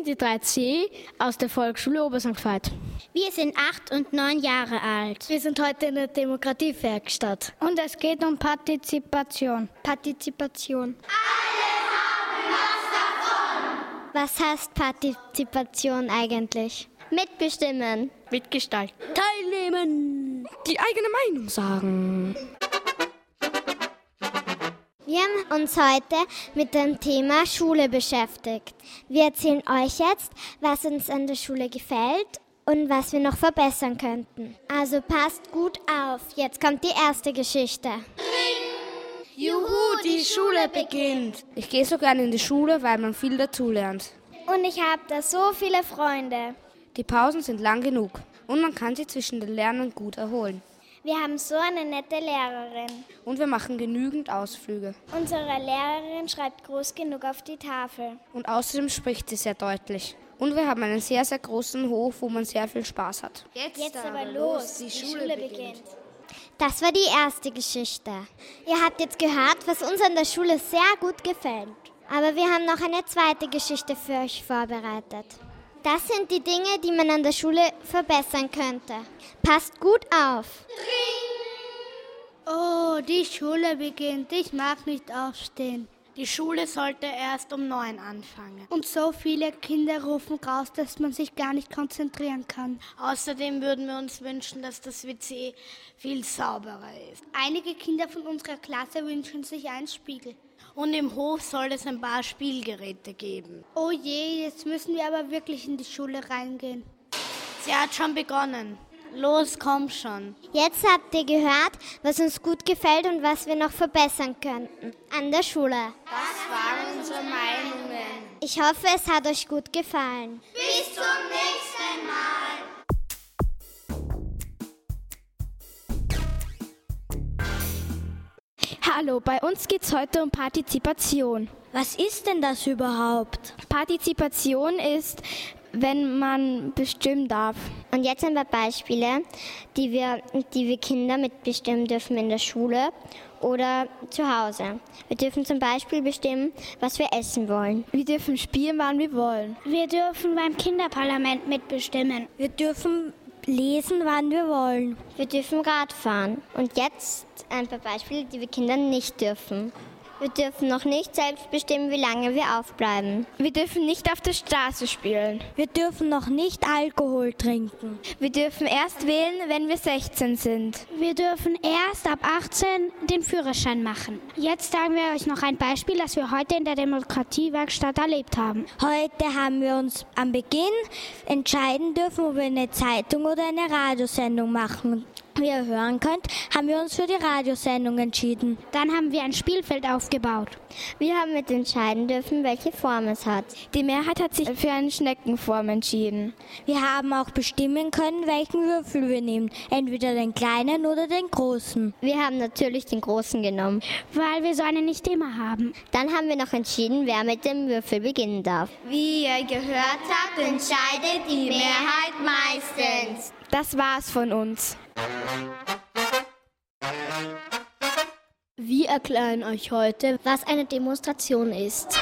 sind die 3C aus der Volksschule Obersankt Veit. Wir sind 8 und 9 Jahre alt. Wir sind heute in der Demokratiewerkstatt. Und es geht um Partizipation. Partizipation. Alle haben was davon. Was heißt Partizipation eigentlich? Mitbestimmen. Mitgestalten. Teilnehmen. Die eigene Meinung sagen. Wir haben uns heute mit dem Thema Schule beschäftigt. Wir erzählen euch jetzt, was uns an der Schule gefällt und was wir noch verbessern könnten. Also passt gut auf, jetzt kommt die erste Geschichte. Juhu, die Schule beginnt. Ich gehe so gerne in die Schule, weil man viel dazulernt. Und ich habe da so viele Freunde. Die Pausen sind lang genug und man kann sich zwischen den Lernen gut erholen. Wir haben so eine nette Lehrerin. Und wir machen genügend Ausflüge. Unsere Lehrerin schreibt groß genug auf die Tafel. Und außerdem spricht sie sehr deutlich. Und wir haben einen sehr, sehr großen Hof, wo man sehr viel Spaß hat. Jetzt aber los, die Schule beginnt. Das war die erste Geschichte. Ihr habt jetzt gehört, was uns an der Schule sehr gut gefällt. Aber wir haben noch eine zweite Geschichte für euch vorbereitet. Das sind die Dinge, die man an der Schule verbessern könnte. Passt gut auf. Oh, die Schule beginnt. Ich mag nicht aufstehen. Die Schule sollte erst um 9 anfangen. Und so viele Kinder rufen raus, dass man sich gar nicht konzentrieren kann. Außerdem würden wir uns wünschen, dass das WC viel sauberer ist. Einige Kinder von unserer Klasse wünschen sich einen Spiegel. Und im Hof soll es ein paar Spielgeräte geben. Oh je, jetzt müssen wir aber wirklich in die Schule reingehen. Sie hat schon begonnen. Los, komm schon. Jetzt habt ihr gehört, was uns gut gefällt und was wir noch verbessern könnten an der Schule. Das waren unsere Meinungen. Ich hoffe, es hat euch gut gefallen. Bis zum nächsten Mal. Hallo, bei uns geht es heute um Partizipation. Was ist denn das überhaupt? Partizipation ist, wenn man bestimmen darf. Und jetzt ein paar Beispiele, die wir Kinder mitbestimmen dürfen in der Schule oder zu Hause. Wir dürfen zum Beispiel bestimmen, was wir essen wollen. Wir dürfen spielen, wann wir wollen. Wir dürfen beim Kinderparlament mitbestimmen. Wir dürfen lesen, wann wir wollen. Wir dürfen Rad fahren. Und jetzt ein paar Beispiele, die wir Kinder nicht dürfen. Wir dürfen noch nicht selbst bestimmen, wie lange wir aufbleiben. Wir dürfen nicht auf der Straße spielen. Wir dürfen noch nicht Alkohol trinken. Wir dürfen erst wählen, wenn wir 16 sind. Wir dürfen erst ab 18 den Führerschein machen. Jetzt sagen wir euch noch ein Beispiel, das wir heute in der Demokratiewerkstatt erlebt haben. Heute haben wir uns am Beginn entscheiden dürfen, ob wir eine Zeitung oder eine Radiosendung machen. Wie ihr hören könnt, haben wir uns für die Radiosendung entschieden. Dann haben wir ein Spielfeld aufgebaut. Wir haben mit entscheiden dürfen, welche Form es hat. Die Mehrheit hat sich für eine Schneckenform entschieden. Wir haben auch bestimmen können, welchen Würfel wir nehmen. Entweder den kleinen oder den großen. Wir haben natürlich den großen genommen, weil wir so einen nicht immer haben. Dann haben wir noch entschieden, wer mit dem Würfel beginnen darf. Wie ihr gehört habt, entscheidet die Mehrheit meistens. Das war's von uns. Wir erklären euch heute, was eine Demonstration ist.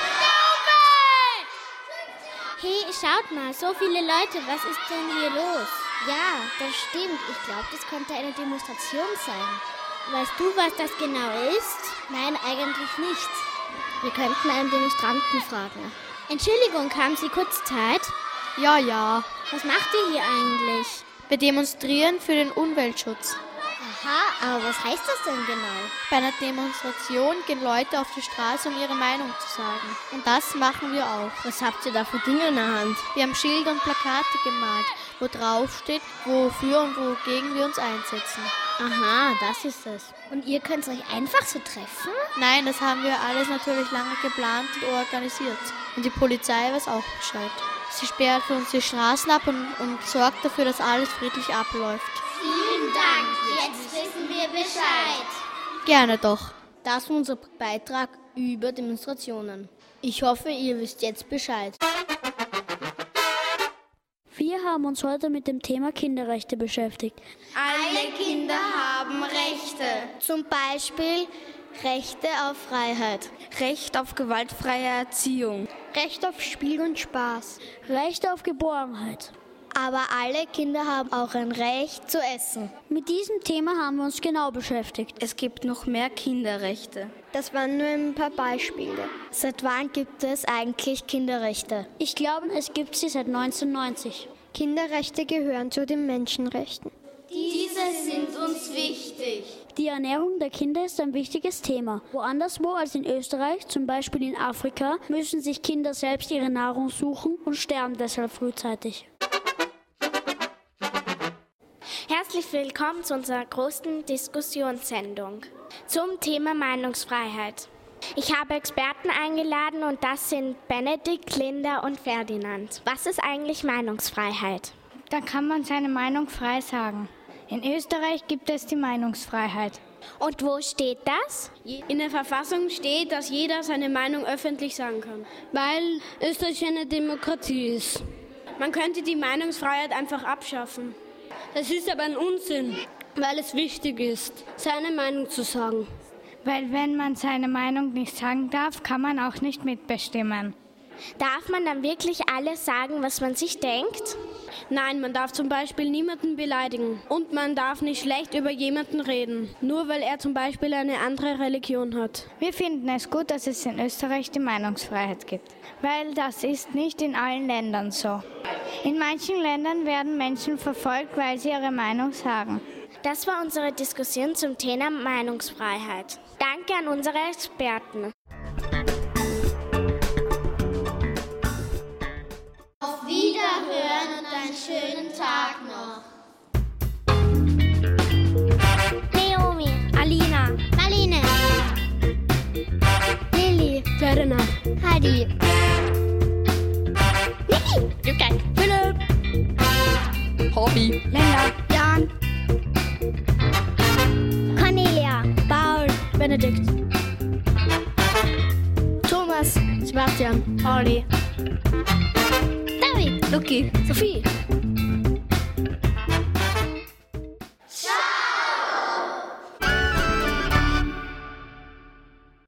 Hey, schaut mal, so viele Leute, was ist denn hier los? Ja, das stimmt. Ich glaube, das könnte eine Demonstration sein. Weißt du, was das genau ist? Nein, eigentlich nicht. Wir könnten einen Demonstranten fragen. Entschuldigung, haben Sie kurz Zeit? Ja. Was macht ihr hier eigentlich? Wir demonstrieren für den Umweltschutz. Aha, aber was heißt das denn genau? Bei einer Demonstration gehen Leute auf die Straße, um ihre Meinung zu sagen. Und das machen wir auch. Was habt ihr da für Dinge in der Hand? Wir haben Schilder und Plakate gemalt, wo drauf steht, wofür und wogegen wir uns einsetzen. Aha, das ist es. Und ihr könnt euch einfach so treffen? Nein, das haben wir alles natürlich lange geplant und organisiert. Und die Polizei weiß auch Bescheid. Sie sperrt für uns die Straßen ab und sorgt dafür, dass alles friedlich abläuft. Vielen Dank, jetzt wissen wir Bescheid. Gerne doch. Das war unser Beitrag über Demonstrationen. Ich hoffe, ihr wisst jetzt Bescheid. Wir haben uns heute mit dem Thema Kinderrechte beschäftigt. Alle Kinder haben Rechte. Zum Beispiel Rechte auf Freiheit, Recht auf gewaltfreie Erziehung, Recht auf Spiel und Spaß, Recht auf Geborgenheit. Aber alle Kinder haben auch ein Recht zu essen. Mit diesem Thema haben wir uns genau beschäftigt. Es gibt noch mehr Kinderrechte. Das waren nur ein paar Beispiele. Seit wann gibt es eigentlich Kinderrechte? Ich glaube, es gibt sie seit 1990. Kinderrechte gehören zu den Menschenrechten. Diese sind uns wichtig. Die Ernährung der Kinder ist ein wichtiges Thema. Woanderswo als in Österreich, zum Beispiel in Afrika, müssen sich Kinder selbst ihre Nahrung suchen und sterben deshalb frühzeitig. Herzlich willkommen zu unserer großen Diskussionssendung zum Thema Meinungsfreiheit. Ich habe Experten eingeladen und das sind Benedikt, Linda und Ferdinand. Was ist eigentlich Meinungsfreiheit? Da kann man seine Meinung frei sagen. In Österreich gibt es die Meinungsfreiheit. Und wo steht das? In der Verfassung steht, dass jeder seine Meinung öffentlich sagen kann. Weil Österreich eine Demokratie ist. Man könnte die Meinungsfreiheit einfach abschaffen. Das ist aber ein Unsinn, weil es wichtig ist, seine Meinung zu sagen. Weil wenn man seine Meinung nicht sagen darf, kann man auch nicht mitbestimmen. Darf man dann wirklich alles sagen, was man sich denkt? Nein, man darf zum Beispiel niemanden beleidigen. Und man darf nicht schlecht über jemanden reden, nur weil er zum Beispiel eine andere Religion hat. Wir finden es gut, dass es in Österreich die Meinungsfreiheit gibt, weil das ist nicht in allen Ländern so. In manchen Ländern werden Menschen verfolgt, weil sie ihre Meinung sagen. Das war unsere Diskussion zum Thema Meinungsfreiheit. Danke an unsere Experten. Auf Wiederhören und einen schönen Tag noch. Naomi, Alina, Marlene, Lilly, Ferdinand, Heidi, Lukas, Philipp, Hobby, Linda, Jan, Cornelia, Paul, Benedikt, Thomas, Sebastian, Pauli, David, Luki, Sophie.